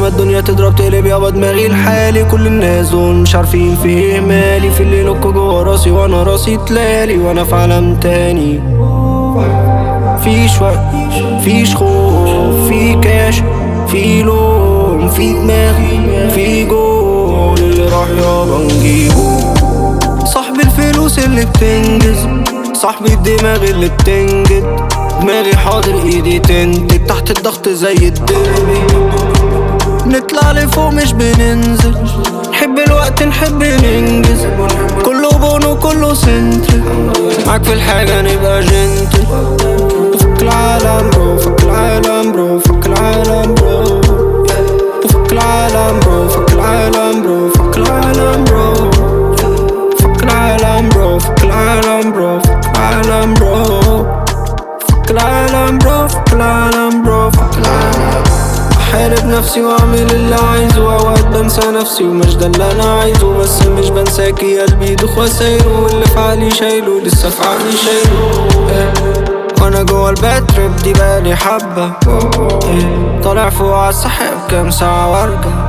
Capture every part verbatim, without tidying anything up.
لما الدنيا تضرب تقلب يابا دماغي لحالي. كل الناس دول مش عارفين في ايه مالي، في اللي لك جوا راسي وانا راسي تلالي وانا في عالم تاني. فيش وقت فيش خوف، في كاش في لوم، في دماغي في جول اللي راح يابا نجيبه. صاحب الفلوس اللي بتنجز، صاحبي الدماغ اللي بتنجد. دماغي حاضر ايدي تنتج تحت الضغط زي الدربي. نطلع لفوق مش بننزل، نحب الوقت نحب ننجز. كله بونو كله سنتري، معاك في الحاجة نبقى جنتل. فك العالم برو فك العالم برو فك العالم برو فك العالم برو فك العالم برو فك العالم برو فك العالم برو فك العالم برو فك العالم برو فك العالم برو فك العالم برو فك العالم. بحارب نفسي واعمل اللي عايزه، اوقات بنسى نفسي ومش ده اللي انا عايزه. بس مش بنساكي قلبي يدوخ وسايره، واللي في عقلي شايله لسه في عقلي شايله. وانا جوا الباد تريب دي بالي حبة، طالع فوق عالسحاب كام ساعة وارجع.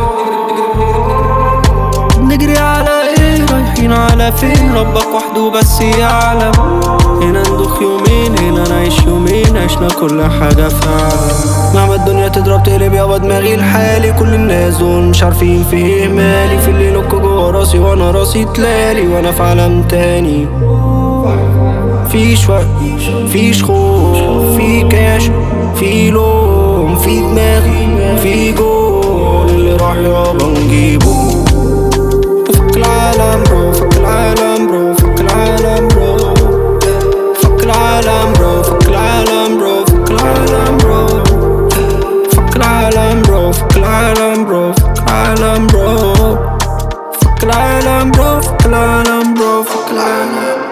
نجري على ايه رايحين على فين، ربك وحده بس يعلم. هنا ندوخ يومين هنا نعيش يومين، عشنا كل حاجة فعلا. مهما الدنيا تضرب تقلب يابا دماغي لحالي. كل الناس دول مش عارفين في ايه مالي، في اللي لك جوا راسي وانا راسي تلالي وانا في عالم تاني. فيش وقت فيش خوف، في كاش في لوم، في دماغي في جول اللي راح يابا نجيبه. فك العالم برو فك العالم برو فك العالم برو فك العالم برو فك العالم برو فك العالم برو فك العالم برو فك العالم برو فك العالم برو فك العالم برو فك العالم برو فك العالم.